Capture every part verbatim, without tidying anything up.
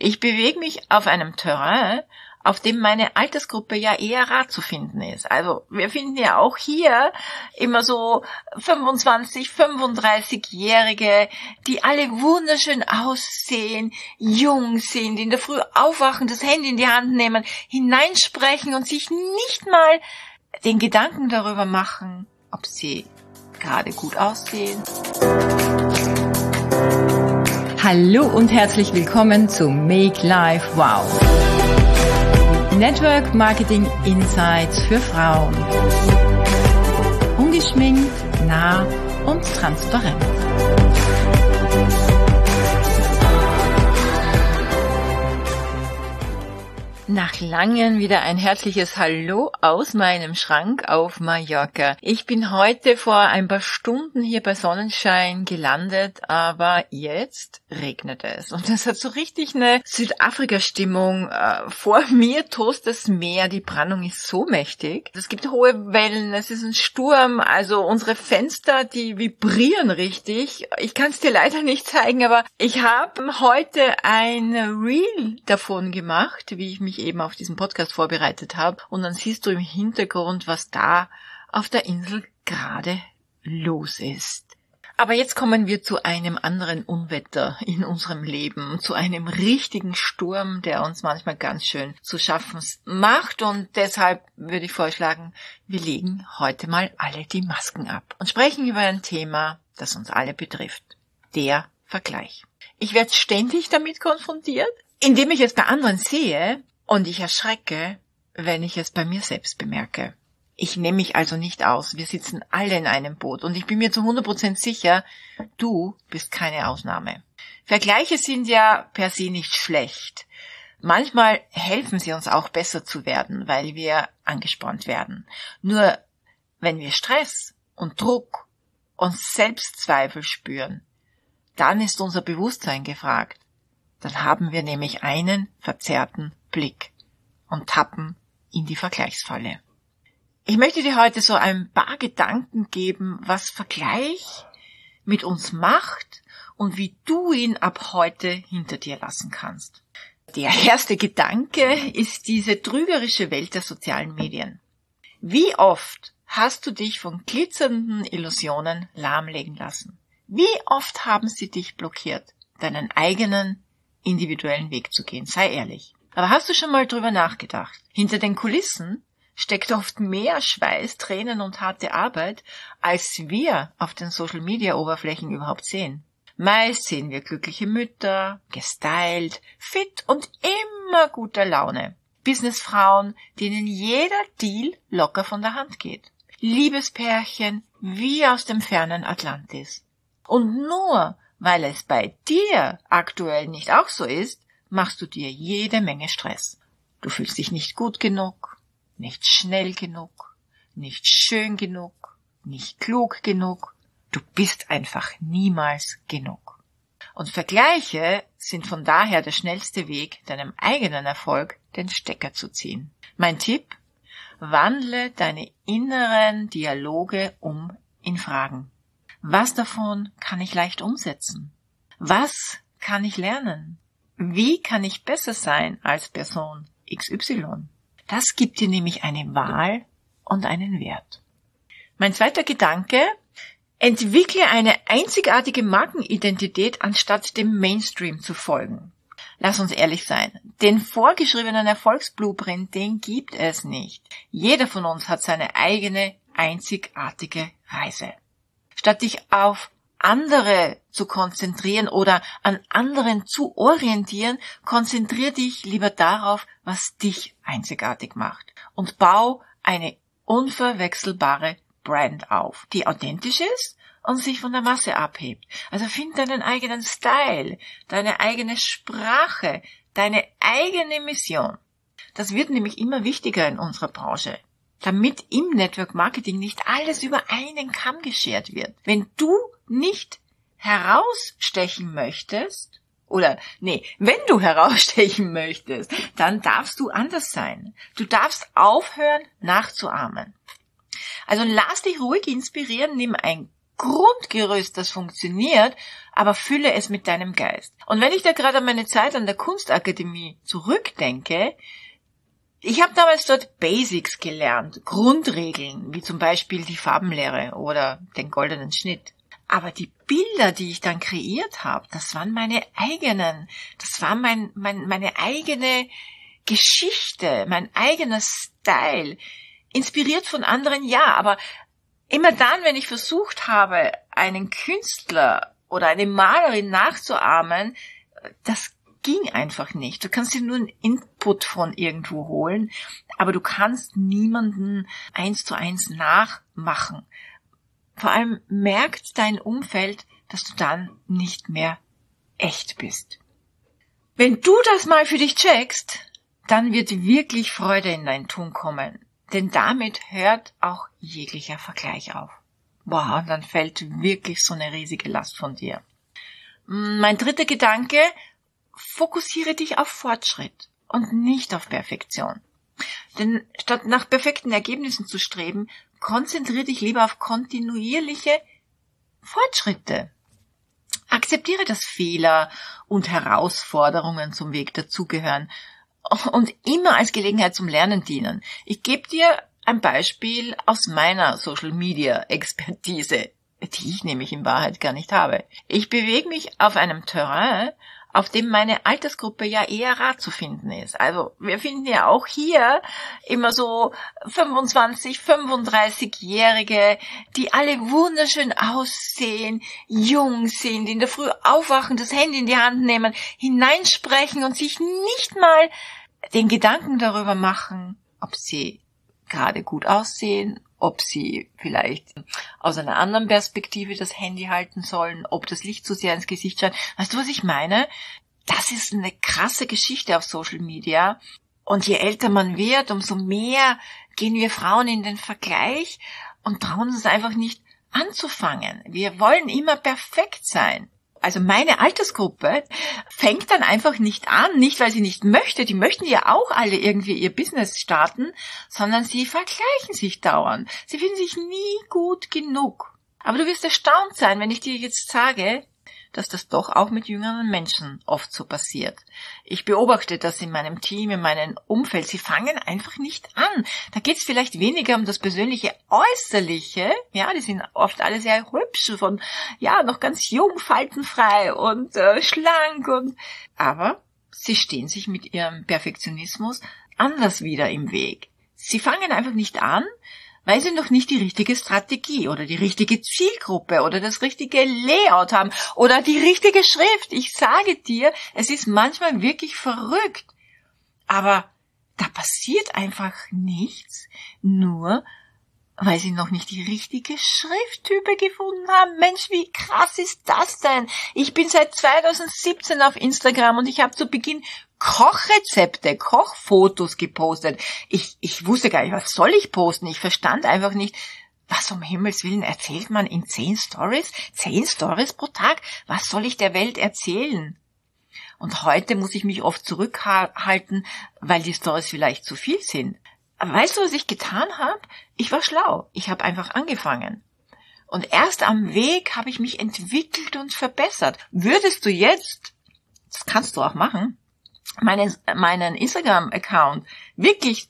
Ich bewege mich auf einem Terrain, auf dem meine Altersgruppe ja eher rar zu finden ist. Also wir finden ja auch hier immer so fünfundzwanzig-, fünfunddreißigjährige, die alle wunderschön aussehen, jung sind, in der Früh aufwachen, das Handy in die Hand nehmen, hineinsprechen und sich nicht mal den Gedanken darüber machen, ob sie gerade gut aussehen. Hallo und herzlich willkommen zu Make Life Wow. Network Marketing Insights für Frauen. Ungeschminkt, nah und transparent. Nach langem wieder ein herzliches Hallo aus meinem Schrank auf Mallorca. Ich bin heute vor ein paar Stunden hier bei Sonnenschein gelandet, aber jetzt regnet es. Und das hat so richtig eine Südafrika-Stimmung. Äh, vor mir tost das Meer, die Brandung ist so mächtig. Es gibt hohe Wellen, es ist ein Sturm, also unsere Fenster, die vibrieren richtig. Ich kann es dir leider nicht zeigen, aber ich habe heute ein Reel davon gemacht, wie ich mich eben auf diesen Podcast vorbereitet habe. Und dann siehst du im Hintergrund, was da auf der Insel gerade los ist. Aber jetzt kommen wir zu einem anderen Unwetter in unserem Leben, zu einem richtigen Sturm, der uns manchmal ganz schön zu schaffen macht. Und deshalb würde ich vorschlagen, wir legen heute mal alle die Masken ab und sprechen über ein Thema, das uns alle betrifft. Der Vergleich. Ich werde ständig damit konfrontiert, indem ich es bei anderen sehe, und ich erschrecke, wenn ich es bei mir selbst bemerke. Ich nehme mich also nicht aus. Wir sitzen alle in einem Boot und ich bin mir zu hundert Prozent sicher, du bist keine Ausnahme. Vergleiche sind ja per se nicht schlecht. Manchmal helfen sie uns auch besser zu werden, weil wir angespannt werden. Nur wenn wir Stress und Druck und Selbstzweifel spüren, dann ist unser Bewusstsein gefragt. Dann haben wir nämlich einen verzerrten Blick und tappen in die Vergleichsfalle. Ich möchte dir heute so ein paar Gedanken geben, was Vergleich mit uns macht und wie du ihn ab heute hinter dir lassen kannst. Der erste Gedanke ist diese trügerische Welt der sozialen Medien. Wie oft hast du dich von glitzernden Illusionen lahmlegen lassen? Wie oft haben sie dich blockiert, deinen eigenen individuellen Weg zu gehen? Sei ehrlich. Aber hast du schon mal drüber nachgedacht? Hinter den Kulissen steckt oft mehr Schweiß, Tränen und harte Arbeit, als wir auf den Social-Media-Oberflächen überhaupt sehen. Meist sehen wir glückliche Mütter, gestylt, fit und immer guter Laune. Businessfrauen, denen jeder Deal locker von der Hand geht. Liebespärchen wie aus dem fernen Atlantis. Und nur weil es bei dir aktuell nicht auch so ist, machst du dir jede Menge Stress. Du fühlst dich nicht gut genug, nicht schnell genug, nicht schön genug, nicht klug genug. Du bist einfach niemals genug. Und Vergleiche sind von daher der schnellste Weg, deinem eigenen Erfolg den Stecker zu ziehen. Mein Tipp: Wandle deine inneren Dialoge um in Fragen. Was davon kann ich leicht umsetzen? Was kann ich lernen? Wie kann ich besser sein als Person X Y? Das gibt dir nämlich eine Wahl und einen Wert. Mein zweiter Gedanke: Entwickle eine einzigartige Markenidentität, anstatt dem Mainstream zu folgen. Lass uns ehrlich sein, den vorgeschriebenen Erfolgsblueprint, den gibt es nicht. Jeder von uns hat seine eigene einzigartige Reise. Statt dich auf andere zu konzentrieren oder an anderen zu orientieren, konzentrier dich lieber darauf, was dich einzigartig macht und bau eine unverwechselbare Brand auf, die authentisch ist und sich von der Masse abhebt. Also find deinen eigenen Style, deine eigene Sprache, deine eigene Mission. Das wird nämlich immer wichtiger in unserer Branche, damit im Network Marketing nicht alles über einen Kamm geschert wird. Wenn du nicht herausstechen möchtest, oder nee, wenn du herausstechen möchtest, dann darfst du anders sein. Du darfst aufhören, nachzuahmen. Also lass dich ruhig inspirieren, nimm ein Grundgerüst, das funktioniert, aber fülle es mit deinem Geist. Und wenn ich da gerade an meine Zeit an der Kunstakademie zurückdenke, ich habe damals dort Basics gelernt, Grundregeln, wie zum Beispiel die Farbenlehre oder den goldenen Schnitt. Aber die Bilder, die ich dann kreiert habe, das waren meine eigenen, das war mein, mein, meine eigene Geschichte, mein eigener Style, inspiriert von anderen, ja, aber immer dann, wenn ich versucht habe, einen Künstler oder eine Malerin nachzuahmen, das ging einfach nicht. Du kannst dir nur einen Input von irgendwo holen, aber du kannst niemanden eins zu eins nachmachen. Vor allem merkt dein Umfeld, dass du dann nicht mehr echt bist. Wenn du das mal für dich checkst, dann wird wirklich Freude in dein Tun kommen. Denn damit hört auch jeglicher Vergleich auf. Boah, und dann fällt wirklich so eine riesige Last von dir. Mein dritter Gedanke, fokussiere dich auf Fortschritt und nicht auf Perfektion. Denn statt nach perfekten Ergebnissen zu streben, konzentriere dich lieber auf kontinuierliche Fortschritte. Akzeptiere, dass Fehler und Herausforderungen zum Weg dazugehören und immer als Gelegenheit zum Lernen dienen. Ich gebe dir ein Beispiel aus meiner Social-Media-Expertise, die ich nämlich in Wahrheit gar nicht habe. Ich bewege mich auf einem Terrain, auf dem meine Altersgruppe ja eher rar zu finden ist. Also wir finden ja auch hier immer so fünfundzwanzig-, fünfunddreißigjährige, die alle wunderschön aussehen, jung sind, in der Früh aufwachen, das Handy in die Hand nehmen, hineinsprechen und sich nicht mal den Gedanken darüber machen, ob sie gerade gut aussehen, ob sie vielleicht aus einer anderen Perspektive das Handy halten sollen, ob das Licht zu sehr ins Gesicht scheint. Weißt du, was ich meine? Das ist eine krasse Geschichte auf Social Media. Und je älter man wird, umso mehr gehen wir Frauen in den Vergleich und trauen uns einfach nicht anzufangen. Wir wollen immer perfekt sein. Also meine Altersgruppe fängt dann einfach nicht an, nicht weil sie nicht möchte, die möchten ja auch alle irgendwie ihr Business starten, sondern sie vergleichen sich dauernd. Sie finden sich nie gut genug. Aber du wirst erstaunt sein, wenn ich dir jetzt sage, dass das doch auch mit jüngeren Menschen oft so passiert. Ich beobachte das in meinem Team, in meinem Umfeld. Sie fangen einfach nicht an. Da geht es vielleicht weniger um das persönliche Äußerliche. Ja, die sind oft alle sehr hübsch, von ja noch ganz jung, faltenfrei und äh, schlank und aber sie stehen sich mit ihrem Perfektionismus anders wieder im Weg. Sie fangen einfach nicht an, weil sie noch nicht die richtige Strategie oder die richtige Zielgruppe oder das richtige Layout haben oder die richtige Schrift. Ich sage dir, es ist manchmal wirklich verrückt. Aber da passiert einfach nichts, nur weil sie noch nicht die richtige Schrifttype gefunden haben. Mensch, wie krass ist das denn? Ich bin seit zweitausendsiebzehn auf Instagram und ich habe zu Beginn Kochrezepte, Kochfotos gepostet. Ich, ich wusste gar nicht, was soll ich posten? Ich verstand einfach nicht, was um Himmels Willen erzählt man in zehn Stories? Zehn Stories pro Tag? Was soll ich der Welt erzählen? Und heute muss ich mich oft zurückhalten, weil die Stories vielleicht zu viel sind. Aber weißt du, was ich getan habe? Ich war schlau. Ich habe einfach angefangen. Und erst am Weg habe ich mich entwickelt und verbessert. Würdest du jetzt, das kannst du auch machen, meinen, meinen Instagram-Account wirklich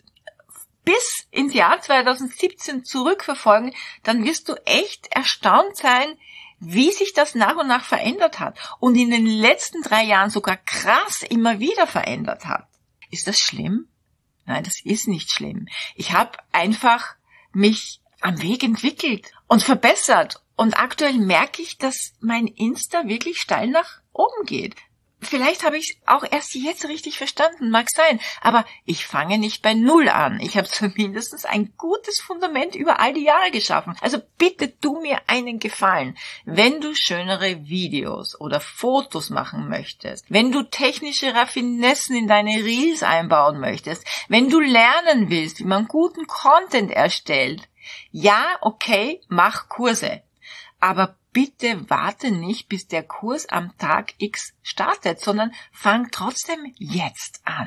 bis ins Jahr zweitausendsiebzehn zurückverfolgen, dann wirst du echt erstaunt sein, wie sich das nach und nach verändert hat und in den letzten drei Jahren sogar krass immer wieder verändert hat. Ist das schlimm? Nein, das ist nicht schlimm. Ich habe einfach mich am Weg entwickelt und verbessert. Und aktuell merke ich, dass mein Insta wirklich steil nach oben geht. Vielleicht habe ich es auch erst jetzt richtig verstanden, mag sein. Aber ich fange nicht bei Null an. Ich habe zumindest ein gutes Fundament über all die Jahre geschaffen. Also bitte tu mir einen Gefallen. Wenn du schönere Videos oder Fotos machen möchtest, wenn du technische Raffinessen in deine Reels einbauen möchtest, wenn du lernen willst, wie man guten Content erstellt, ja, okay, mach Kurse. Aber bitte warte nicht, bis der Kurs am Tag X startet, sondern fang trotzdem jetzt an.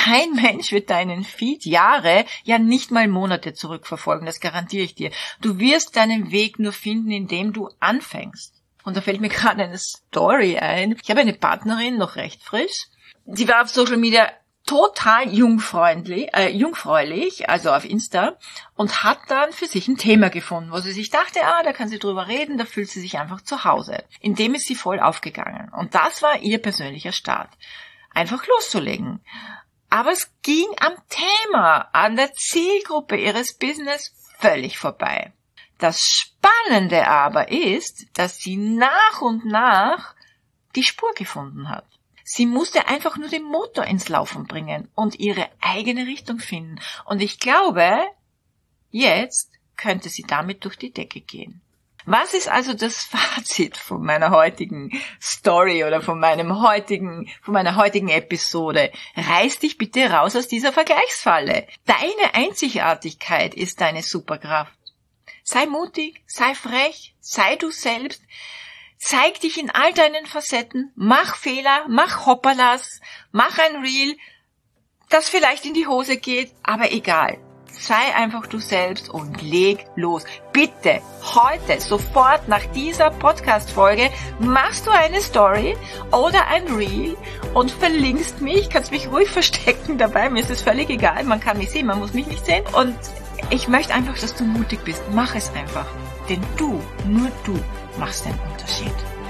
kein Mensch wird deinen Feed Jahre, ja nicht mal Monate zurückverfolgen, das garantiere ich dir. Du wirst deinen Weg nur finden, indem du anfängst. Und da fällt mir gerade eine Story ein. Ich habe eine Partnerin, noch recht frisch. Die war auf Social Media total jungfreundlich, äh, jungfräulich, also auf Insta, und hat dann für sich ein Thema gefunden, wo sie sich dachte, ah, da kann sie drüber reden, da fühlt sie sich einfach zu Hause. In dem ist sie voll aufgegangen. Und das war ihr persönlicher Start. Einfach loszulegen. Aber es ging am Thema, an der Zielgruppe ihres Business völlig vorbei. Das Spannende aber ist, dass sie nach und nach die Spur gefunden hat. Sie musste einfach nur den Motor ins Laufen bringen und ihre eigene Richtung finden. Und ich glaube, jetzt könnte sie damit durch die Decke gehen. Was ist also das Fazit von meiner heutigen Story oder von meinem heutigen, von meiner heutigen Episode? Reiß dich bitte raus aus dieser Vergleichsfalle. Deine Einzigartigkeit ist deine Superkraft. Sei mutig, sei frech, sei du selbst. Zeig dich in all deinen Facetten, mach Fehler, mach Hoppalas, mach ein Reel, das vielleicht in die Hose geht, aber egal. Sei einfach du selbst und leg los. Bitte, heute, sofort nach dieser Podcast-Folge, machst du eine Story oder ein Reel und verlinkst mich, kannst mich ruhig verstecken dabei, mir ist es völlig egal, man kann mich sehen, man muss mich nicht sehen. Und ich möchte einfach, dass du mutig bist, mach es einfach, denn du, nur du, machst den Unterschied.